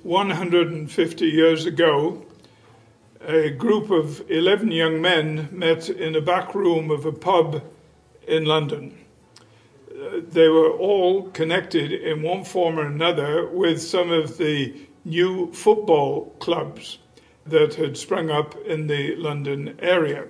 150 years ago, a group of 11 young men met in a back room of a pub in London. They were all connected in one form or another with some of the new football clubs that had sprung up in the London area.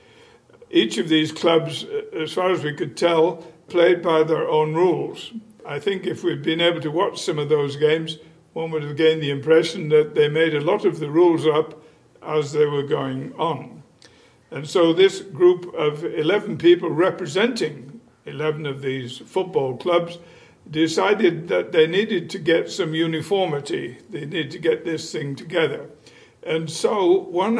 Each of these clubs, as far as we could tell, played by their own rules. I think if we'd been able to watch some of those games, one would have gained the impression that they made a lot of the rules up as they were going on. And so this group of 11 people representing 11 of these football clubs decided that they needed to get some uniformity. They needed to get this thing together. And so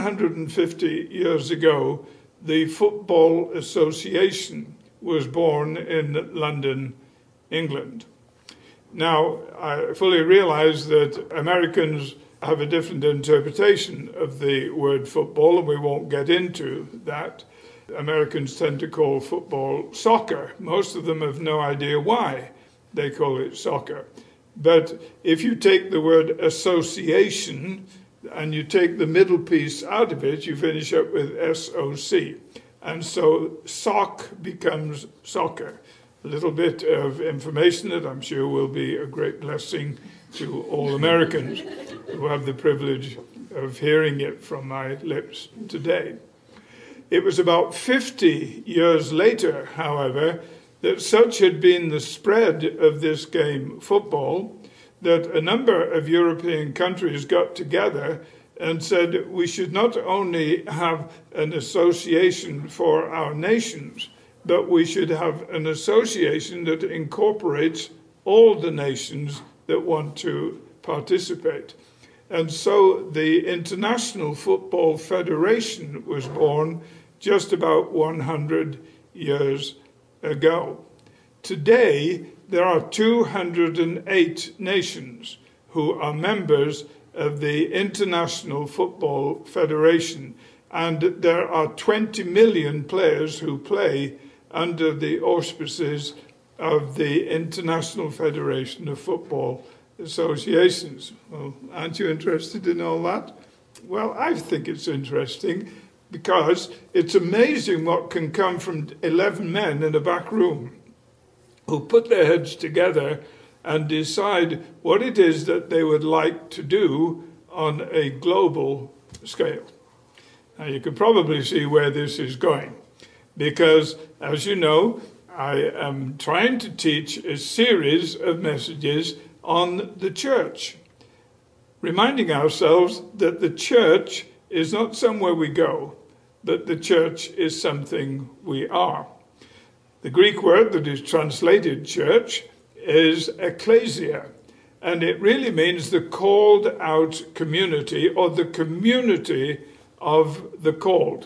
150 years ago, the Football Association was born in London, England. Now, I fully realize that Americans have a different interpretation of the word football, and we won't get into that. Americans tend to call football soccer. Most of them have no idea why they call it soccer. But if you take the word association and you take the middle piece out of it, you finish up with SOC. And so sock becomes soccer. A little bit of information that I'm sure will be a great blessing to all Americans who have the privilege of hearing it from my lips today. It was about 50 years later, however, that such had been the spread of this game, football, that a number of European countries got together and said we should not only have an association for our nations, but we should have an association that incorporates all the nations that want to participate. And so the International Football Federation was born just about 100 years ago. Today, there are 208 nations who are members of the International Football Federation, and there are 20 million players who play under the auspices of the International Federation of Football Associations. Well, aren't you interested in all that? Well, I think it's interesting because it's amazing what can come from 11 men in a back room who put their heads together and decide what it is that they would like to do on a global scale. Now, you can probably see where this is going, because, as you know, I am trying to teach a series of messages on the church, reminding ourselves that the church is not somewhere we go, but the church is something we are. The Greek word that is translated church is ecclesia, and it really means the called out community, or the community of the called.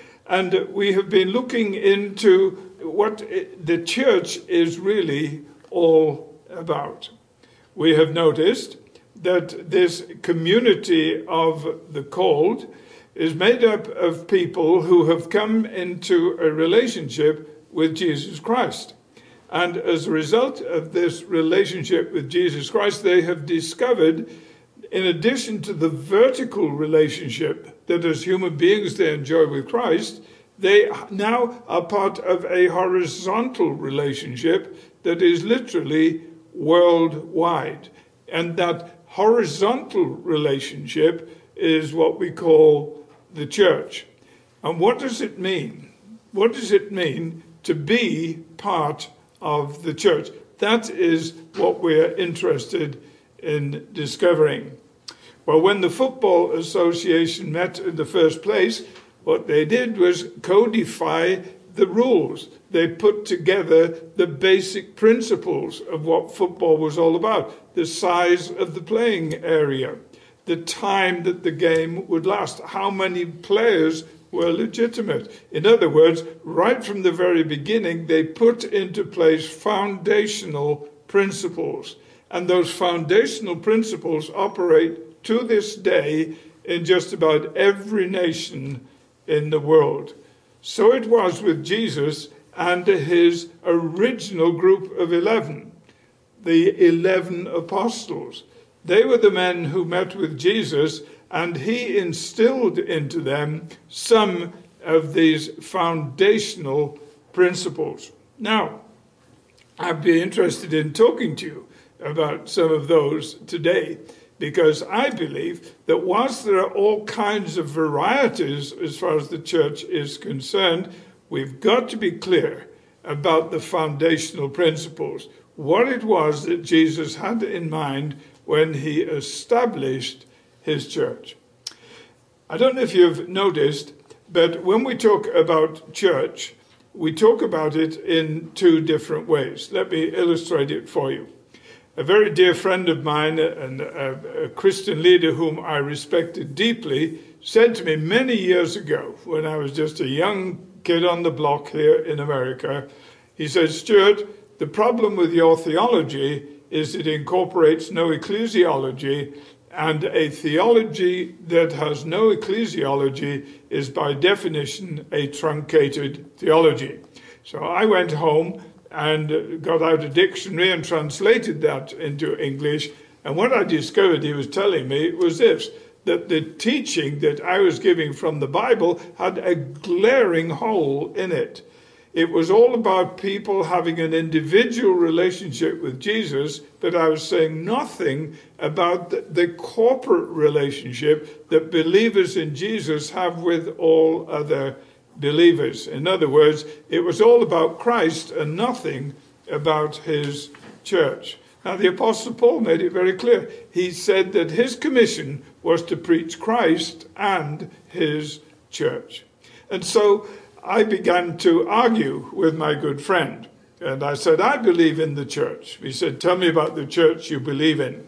And we have been looking into what the church is really all about. We have noticed that this community of the called is made up of people who have come into a relationship with Jesus Christ. And as a result of this relationship with Jesus Christ, they have discovered, in addition to the vertical relationship that as human beings they enjoy with Christ, they now are part of a horizontal relationship that is literally worldwide. And that horizontal relationship is what we call the church. And what does it mean? What does it mean to be part of the church? That is what we're interested in discovering. Well, when the Football Association met in the first place, what they did was codify the rules. They put together the basic principles of what football was all about: the size of the playing area, the time that the game would last, how many players were legitimate. In other words, right from the very beginning, they put into place foundational principles. And those foundational principles operate to this day in just about every nation in the world. So it was with Jesus and his original group of 11, the 11 apostles. They were the men who met with Jesus, and he instilled into them some of these foundational principles. Now, I'd be interested in talking to you about some of those today, because I believe that whilst there are all kinds of varieties as far as the church is concerned, we've got to be clear about the foundational principles, what it was that Jesus had in mind when he established his church. I don't know if you've noticed, but when we talk about church, we talk about it in two different ways. Let me illustrate it for you. A very dear friend of mine, and a Christian leader whom I respected deeply, said to me many years ago, when I was just a young kid on the block here in America, he said, "Stuart, the problem with your theology is it incorporates no ecclesiology, and a theology that has no ecclesiology is by definition a truncated theology." So I went home and got out a dictionary and translated that into English. And what I discovered he was telling me was this, that the teaching that I was giving from the Bible had a glaring hole in it. It was all about people having an individual relationship with Jesus, but I was saying nothing about the corporate relationship that believers in Jesus have with all other believers. In other words, it was all about Christ and nothing about his church. Now, the Apostle Paul made it very clear. He said that his commission was to preach Christ and his church. And so I began to argue with my good friend. And I said, "I believe in the church." He said, "Tell me about the church you believe in."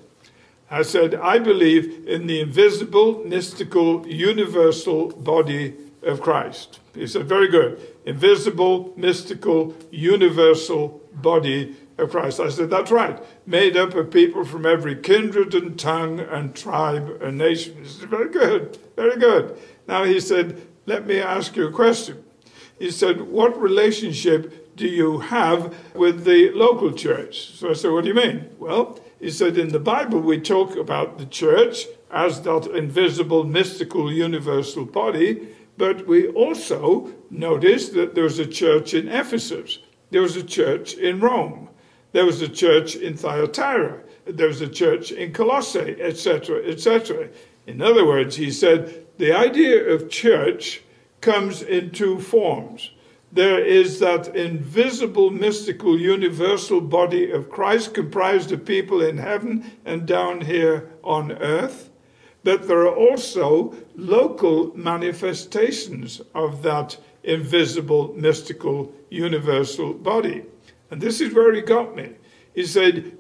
I said, "I believe in the invisible, mystical, universal body of Christ." He said, "Very good. Invisible, mystical, universal body of Christ." I said, "That's right. Made up of people from every kindred and tongue and tribe and nation." He said, "Very good. Very good." Now he said, "Let me ask you a question." He said, "What relationship do you have with the local church?" So I said, "What do you mean?" "Well," he said, "in the Bible we talk about the church as that invisible, mystical, universal body, but we also notice that there was a church in Ephesus. There was a church in Rome. There was a church in Thyatira. There was a church in Colossae, etc., etc." In other words, he said, the idea of church comes in two forms. There is that invisible, mystical, universal body of Christ comprised of people in heaven and down here on earth. But there are also local manifestations of that invisible, mystical, universal body. And this is where he got me. He said,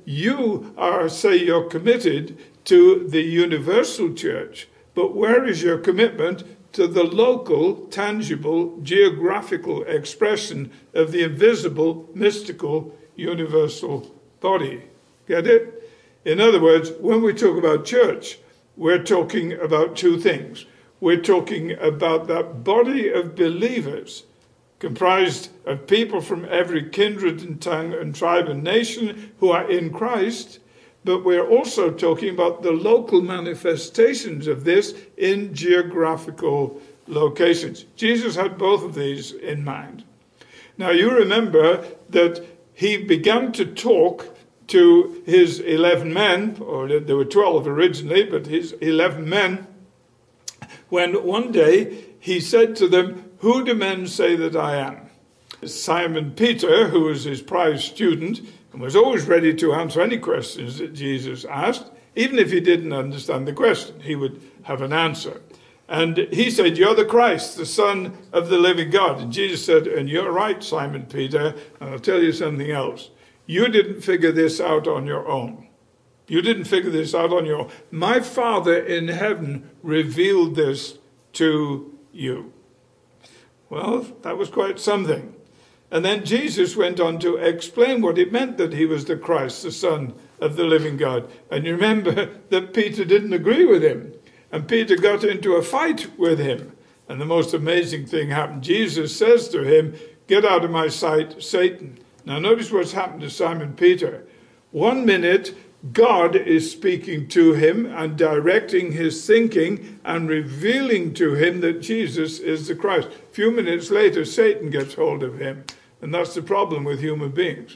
say you're committed to the universal church, but where is your commitment to the local, tangible, geographical expression of the invisible, mystical, universal body? Get it? In other words, when we talk about church, we're talking about two things. We're talking about that body of believers comprised of people from every kindred and tongue and tribe and nation who are in Christ, but we're also talking about the local manifestations of this in geographical locations. Jesus had both of these in mind. Now, you remember that he began to talk to his 11 men, or there were 12 originally, but his 11 men, when one day he said to them, "Who do men say that I am?" Simon Peter, who was his prize student and was always ready to answer any questions that Jesus asked, even if he didn't understand the question, he would have an answer. And he said, "You're the Christ, the Son of the living God." And Jesus said, "And you're right, Simon Peter, and I'll tell you something else. You didn't figure this out on your own. You didn't figure this out on your own. My Father in heaven revealed this to you." Well, that was quite something. And then Jesus went on to explain what it meant that he was the Christ, the Son of the living God. And you remember that Peter didn't agree with him. And Peter got into a fight with him. And the most amazing thing happened. Jesus says to him, "Get out of my sight, Satan." Now notice what's happened to Simon Peter. One minute, God is speaking to him and directing his thinking and revealing to him that Jesus is the Christ. A few minutes later, Satan gets hold of him. And that's the problem with human beings.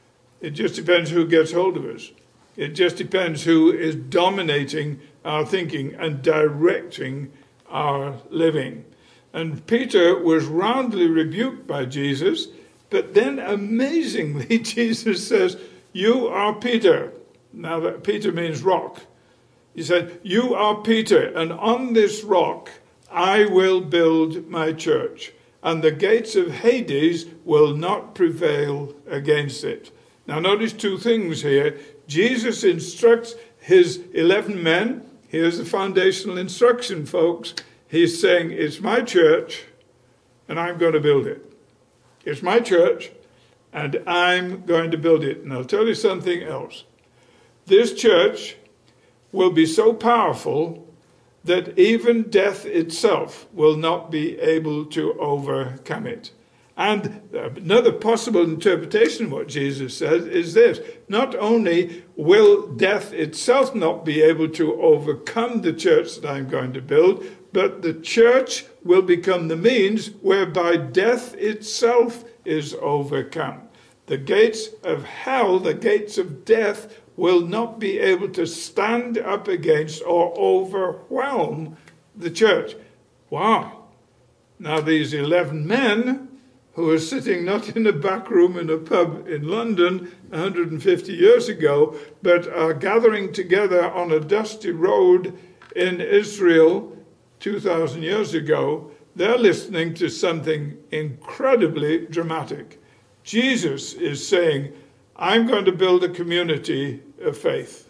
It just depends who gets hold of us. It just depends who is dominating our thinking and directing our living. And Peter was roundly rebuked by Jesus, but then amazingly Jesus says, "You are Peter." Now that Peter means rock. He said, "You are Peter, and on this rock I will build my church, and the gates of Hades will not prevail against it." Now notice two things here. Jesus instructs his 11 men. Here's the foundational instruction, folks. He's saying, it's my church, and I'm going to build it. It's my church, and I'm going to build it. And I'll tell you something else. This church will be so powerful that even death itself will not be able to overcome it. And another possible interpretation of what Jesus says is this: not only will death itself not be able to overcome the church that I'm going to build, but the church will become the means whereby death itself is overcome. The gates of hell, the gates of death, will not be able to stand up against or overwhelm the church. Wow. Now these 11 men who are sitting not in a back room in a pub in London 150 years ago, but are gathering together on a dusty road in Israel 2,000 years ago, they're listening to something incredibly dramatic. Jesus is saying, I'm going to build a community of faith.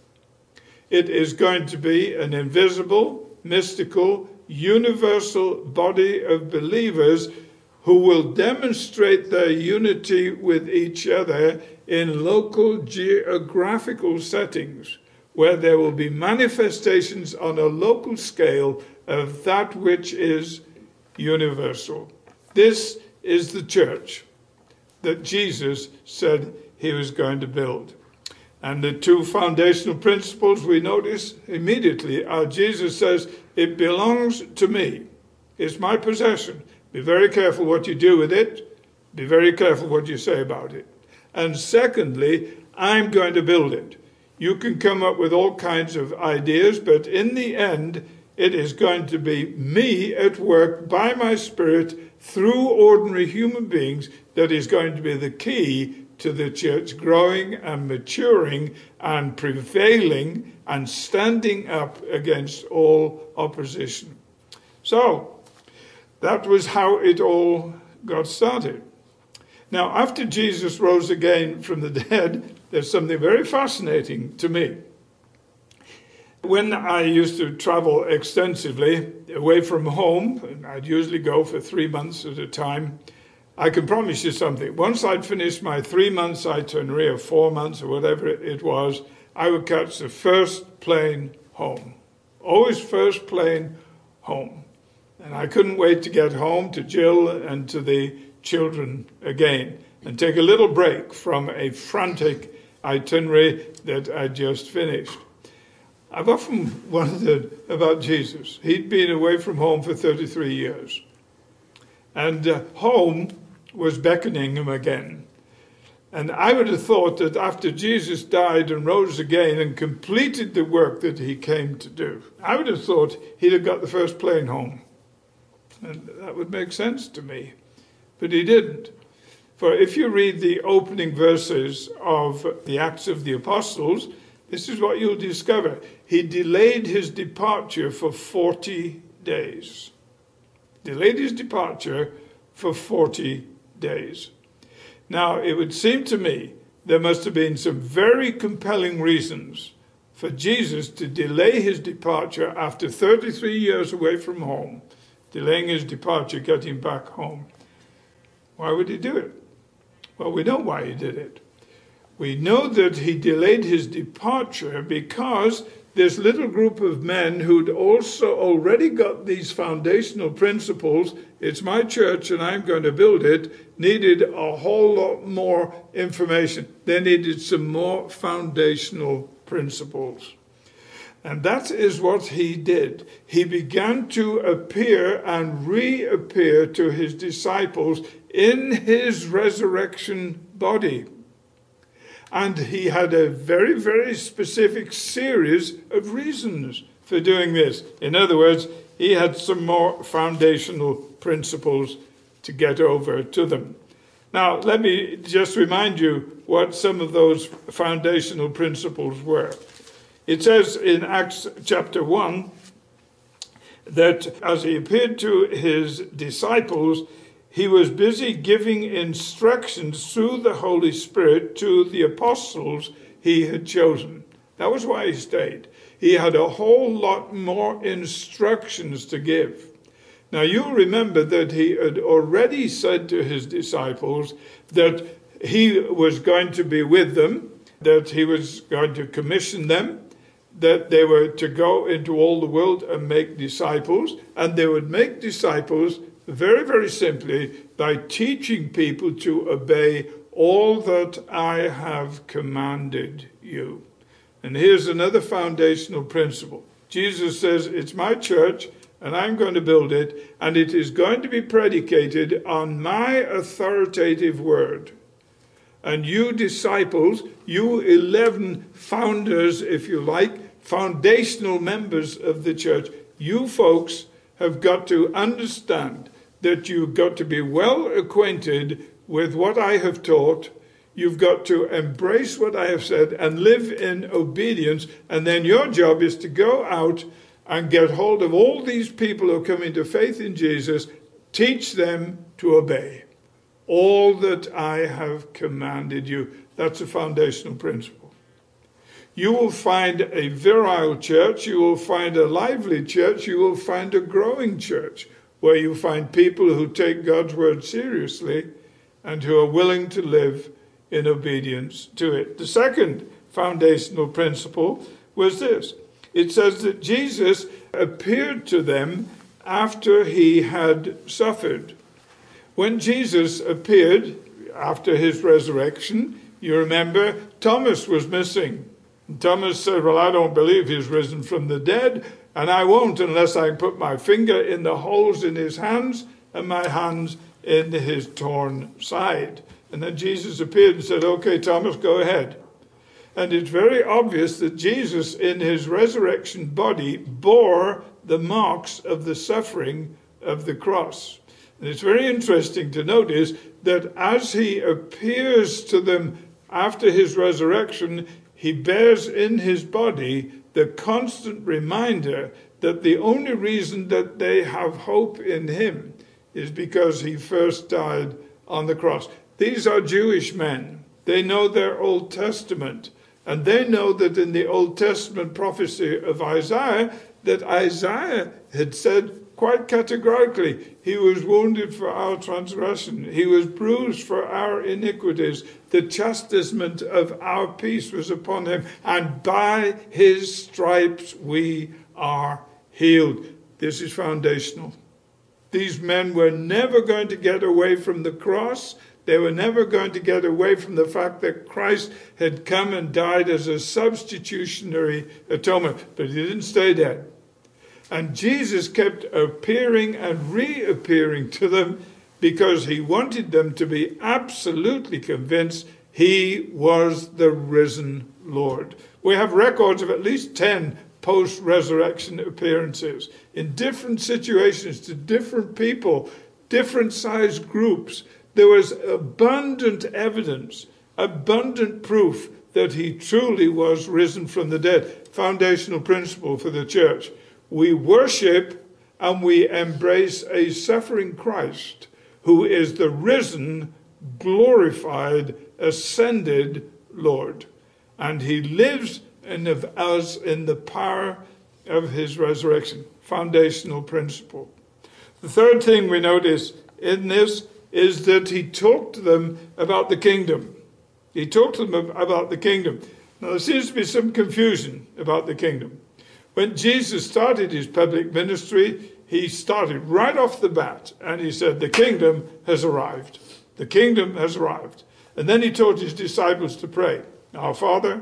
It is going to be an invisible, mystical, universal body of believers who will demonstrate their unity with each other in local geographical settings, where there will be manifestations on a local scale of that which is universal. This is the church that Jesus said he was going to build. And the two foundational principles we notice immediately are Jesus says, it belongs to me. It's my possession. Be very careful what you do with it. Be very careful what you say about it. And secondly, I'm going to build it. You can come up with all kinds of ideas, but in the end, it is going to be me at work by my Spirit through ordinary human beings that is going to be the key to the church growing and maturing and prevailing and standing up against all opposition. So, that was how it all got started. Now, after Jesus rose again from the dead, there's something very fascinating to me. When I used to travel extensively away from home, and I'd usually go for 3 months at a time, I can promise you something. Once I'd finished my 3-month itinerary, or 4 months, or whatever it was, I would catch the first plane home. Always first plane home. And I couldn't wait to get home to Jill and to the children again and take a little break from a frantic itinerary that I just finished. I've often wondered about Jesus. He'd been away from home for 33 years. And home was beckoning him again. And I would have thought that after Jesus died and rose again and completed the work that he came to do, I would have thought he'd have got the first plane home. And that would make sense to me. But he didn't. For if you read the opening verses of the Acts of the Apostles, this is what you'll discover. He delayed his departure for 40 days. Delayed his departure for 40 days. Now, it would seem to me there must have been some very compelling reasons for Jesus to delay his departure after 33 years away from home, delaying his departure, getting back home. Why would he do it? Well, we know why he did it. We know that he delayed his departure because this little group of men who'd also already got these foundational principles, it's my church and I'm going to build it, needed a whole lot more information. They needed some more foundational principles. And that is what he did. He began to appear and reappear to his disciples in his resurrection body. And he had a very, very specific series of reasons for doing this. In other words, he had some more foundational principles to get over to them. Now, let me just remind you what some of those foundational principles were. It says in Acts chapter 1 that as he appeared to his disciples, he was busy giving instructions through the Holy Spirit to the apostles he had chosen. That was why he stayed. He had a whole lot more instructions to give. Now, you'll remember that he had already said to his disciples that he was going to be with them, that he was going to commission them, that they were to go into all the world and make disciples, and they would make disciples very, very simply by teaching people to obey all that I have commanded you. And here's another foundational principle. Jesus says, it's my church, and I'm going to build it, and it is going to be predicated on my authoritative word. And you disciples, you 11 founders, if you like, foundational members of the church, you folks have got to understand that you've got to be well acquainted with what I have taught. You've got to embrace what I have said and live in obedience. And then your job is to go out and get hold of all these people who come into faith in Jesus, teach them to obey all that I have commanded you. That's a foundational principle. You will find a virile church, you will find a lively church, you will find a growing church, where you find people who take God's word seriously and who are willing to live in obedience to it. The second foundational principle was this. It says that Jesus appeared to them after he had suffered. When Jesus appeared after his resurrection, you remember Thomas was missing. And Thomas said, well, I don't believe he's risen from the dead, and I won't unless I put my finger in the holes in his hands and my hands in his torn side. And then Jesus appeared and said, okay, Thomas, go ahead. And it's very obvious that Jesus, in his resurrection body, bore the marks of the suffering of the cross. And it's very interesting to notice that as he appears to them after his resurrection, he bears in his body the constant reminder that the only reason that they have hope in him is because he first died on the cross. These are Jewish men. They know their Old Testament. And they know that in the Old Testament prophecy of Isaiah, that Isaiah had said quite categorically, he was wounded for our transgression. He was bruised for our iniquities. The chastisement of our peace was upon him. And by his stripes we are healed. This is foundational. These men were never going to get away from the cross. They were never going to get away from the fact that Christ had come and died as a substitutionary atonement. But he didn't stay dead. And Jesus kept appearing and reappearing to them because he wanted them to be absolutely convinced he was the risen Lord. We have records of at least 10 post-resurrection appearances in different situations to different people, different sized groups. There was abundant evidence, abundant proof that he truly was risen from the dead. Foundational principle for the church. We worship and we embrace a suffering Christ who is the risen, glorified, ascended Lord. And he lives in us in the power of his resurrection. Foundational principle. The third thing we notice in this is that he talked to them about the kingdom. He talked to them about the kingdom. Now, there seems to be some confusion about the kingdom. When Jesus started his public ministry, he started right off the bat, and he said, the kingdom has arrived. The kingdom has arrived. And then he taught his disciples to pray, Our Father,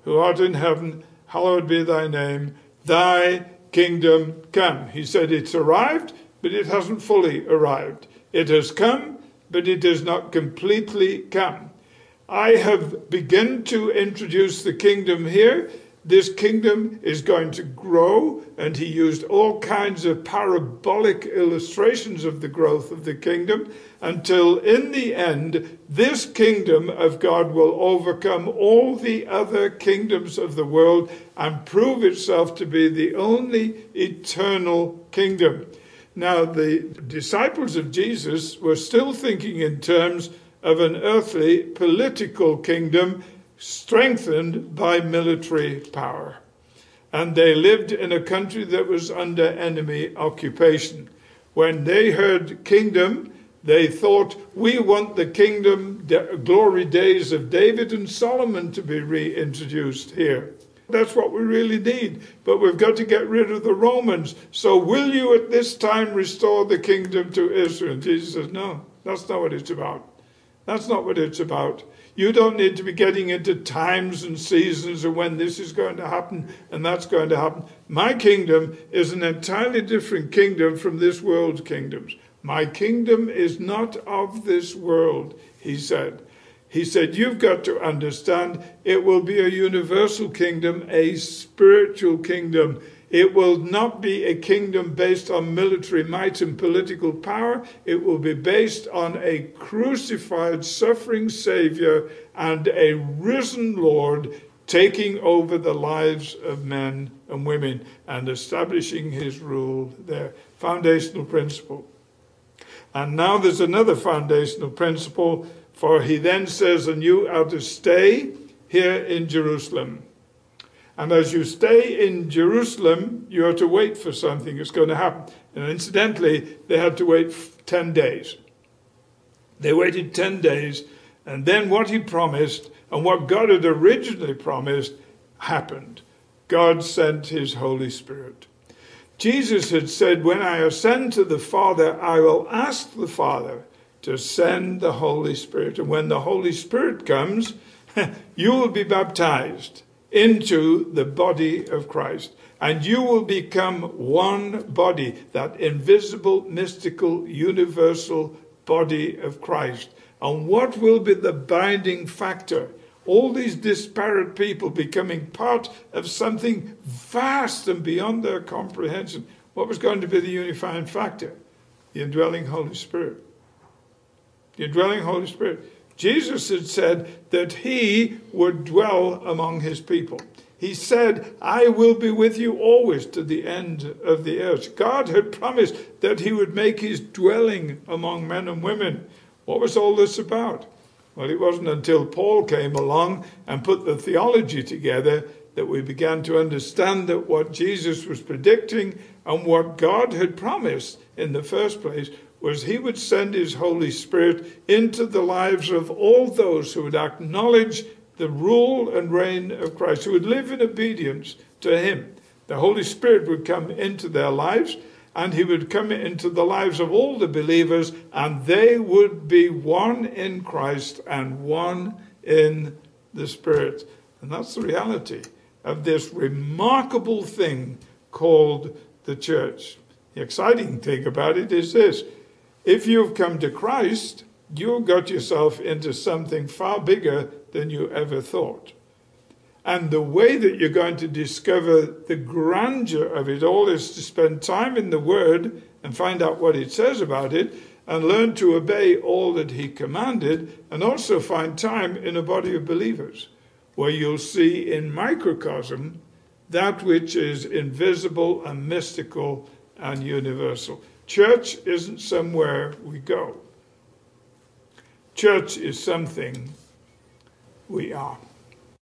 who art in heaven, hallowed be thy name. Thy kingdom come. He said it's arrived, but it hasn't fully arrived. It has come, but it has not completely come. I have begun to introduce the kingdom here. This kingdom is going to grow, and he used all kinds of parabolic illustrations of the growth of the kingdom until in the end, this kingdom of God will overcome all the other kingdoms of the world and prove itself to be the only eternal kingdom. Now, the disciples of Jesus were still thinking in terms of an earthly political kingdom strengthened by military power. And they lived in a country that was under enemy occupation. When they heard kingdom, they thought, we want the kingdom, glory days of David and Solomon to be reintroduced here. That's what we really need. But we've got to get rid of the Romans. So will you at this time restore the kingdom to Israel? And Jesus says, no, that's not what it's about. That's not what it's about. You don't need to be getting into times and seasons of when this is going to happen and that's going to happen. My kingdom is an entirely different kingdom from this world's kingdoms. My kingdom is not of this world, he said. He said, you've got to understand it will be a universal kingdom, a spiritual kingdom. It will not be a kingdom based on military might and political power. It will be based on a crucified, suffering Savior and a risen Lord taking over the lives of men and women and establishing his rule there. Foundational principle. And now there's another foundational principle, for he then says, and you are to stay here in Jerusalem. And as you stay in Jerusalem, you are to wait for something that's going to happen. And incidentally, they had to wait 10 days. They waited 10 days, and then what he promised, and what God had originally promised, happened. God sent his Holy Spirit. Jesus had said, when I ascend to the Father, I will ask the Father to send the Holy Spirit. And when the Holy Spirit comes, you will be baptized into the body of Christ. And you will become one body, that invisible, mystical, universal body of Christ. And what will be the binding factor? All these disparate people becoming part of something vast and beyond their comprehension. What was going to be the unifying factor? The indwelling Holy Spirit. The indwelling Holy Spirit. Jesus had said that he would dwell among his people. He said, I will be with you always to the end of the earth. God had promised that he would make his dwelling among men and women. What was all this about? Well, it wasn't until Paul came along and put the theology together that we began to understand that what Jesus was predicting and what God had promised in the first place was he would send his Holy Spirit into the lives of all those who would acknowledge the rule and reign of Christ, who would live in obedience to him. The Holy Spirit would come into their lives, and he would come into the lives of all the believers, and they would be one in Christ and one in the Spirit. And that's the reality of this remarkable thing called the church. The exciting thing about it is this. If you've come to Christ, you've got yourself into something far bigger than you ever thought. And the way that you're going to discover the grandeur of it all is to spend time in the Word and find out what it says about it and learn to obey all that he commanded, and also find time in a body of believers where you'll see in microcosm that which is invisible and mystical and universal. Church isn't somewhere we go. Church is something we are.